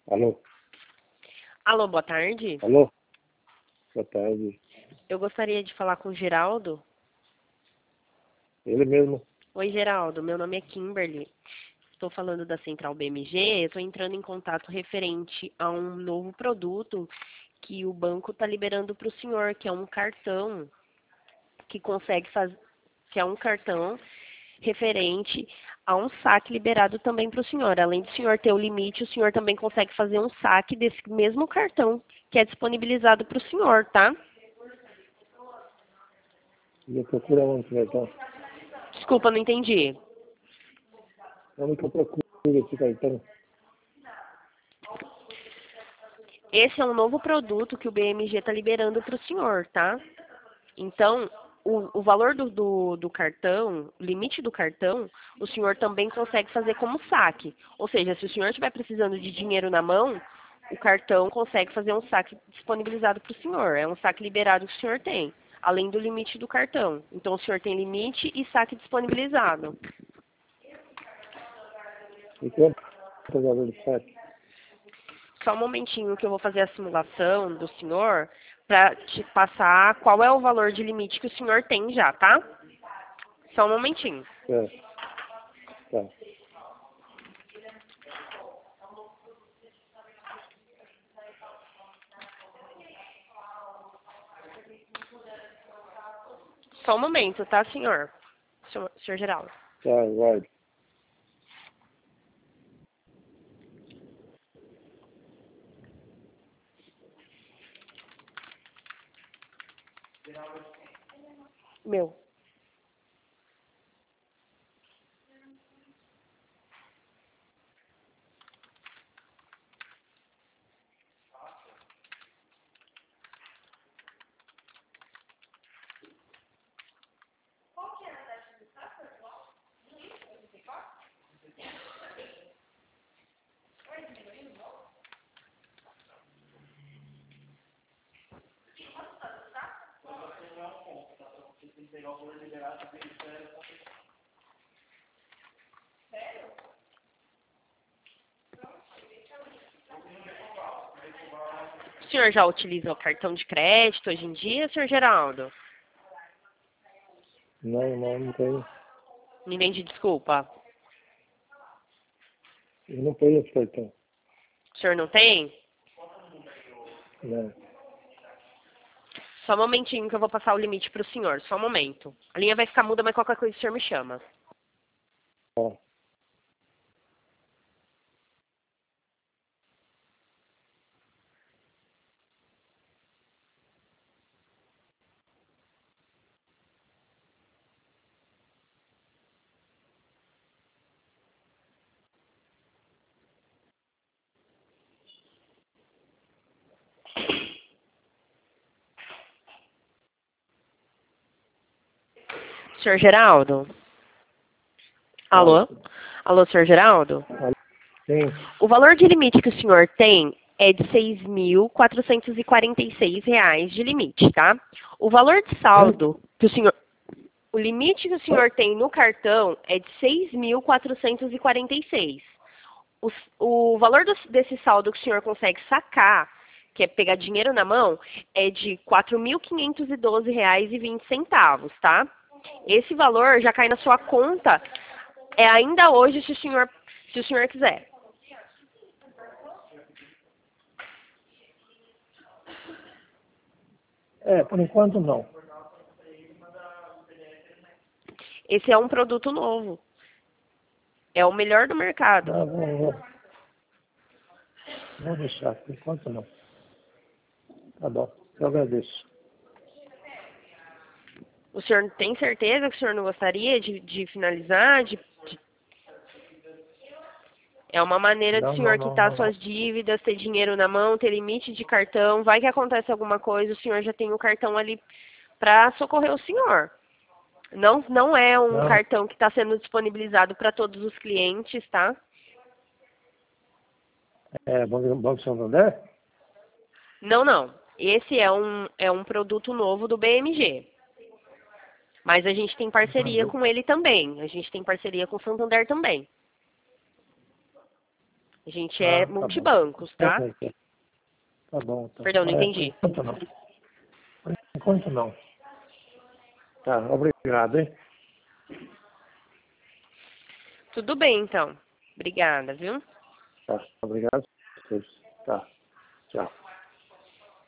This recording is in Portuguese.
Alô? Alô, boa tarde. Alô? Boa tarde. Eu gostaria de falar com o Geraldo. Ele mesmo. Oi, Geraldo. Meu nome é Kimberly. Estou falando da Central BMG. Estou entrando em contato referente a um novo produto que o banco está liberando para o senhor, que é um cartão que consegue fazer, que é um cartão referente a um saque liberado também para o senhor. Além do senhor ter o limite, o senhor também consegue fazer um saque desse mesmo cartão que é disponibilizado para o senhor, tá? E eu procuro onde esse cartão? Desculpa, não entendi. Onde que eu procuro esse cartão? Esse é um novo produto que o BMG está liberando para o senhor, tá? Então, o valor do cartão, o limite do cartão, o senhor também consegue fazer como saque. Ou seja, se o senhor estiver precisando de dinheiro na mão, o cartão consegue fazer um saque disponibilizado para o senhor. É um saque liberado que o senhor tem, além do limite do cartão. Então, o senhor tem limite e saque disponibilizado. E quanto é o valor do saque? Só um momentinho que eu vou fazer a simulação do senhor para te passar qual é o valor de limite que o senhor tem já, tá? Só um momentinho. É. Tá. Só um momento, tá, senhor? Senhor Geraldo. Tá, guarde. Meu. O senhor já utiliza o cartão de crédito hoje em dia, senhor Geraldo? Não tenho. Me entende, desculpa. Eu não tenho esse cartão. O senhor não tem? Não. Só um momentinho que eu vou passar o limite para o senhor. Só um momento. A linha vai ficar muda, mas qualquer coisa o senhor me chama. Tá. Senhor Geraldo? Alô? Alô, senhor Geraldo? Sim. O valor de limite que o senhor tem é de R$ 6.446 de limite, tá? O valor de saldo que o senhor... O limite que o senhor tem no cartão é de 6.446. O valor desse saldo que o senhor consegue sacar, que é pegar dinheiro na mão, é de R$ 4.512,20, tá? Esse valor já cai na sua conta ainda hoje, se o senhor quiser. Por enquanto não. Esse é um produto novo. É o melhor do mercado. Não, vou deixar. Por enquanto não. Tá bom. Eu agradeço. O senhor tem certeza que o senhor não gostaria de finalizar? É uma maneira do senhor quitar suas dívidas, ter dinheiro na mão, ter limite de cartão. Vai que acontece alguma coisa, o senhor já tem o cartão ali para socorrer o senhor. Não é um cartão que está sendo disponibilizado para todos os clientes, tá? É Banco Santander? Não. Esse é um produto novo do BMG. Mas a gente tem parceria com ele também. A gente tem parceria com o Santander também. A gente é Tá multibancos, bom. tá? Tá bom. Então. Perdão, não entendi. Por enquanto não. Por enquanto não. Tá, obrigado, hein? Tudo bem, então. Obrigada, viu? Tá, obrigado. Tá, tchau.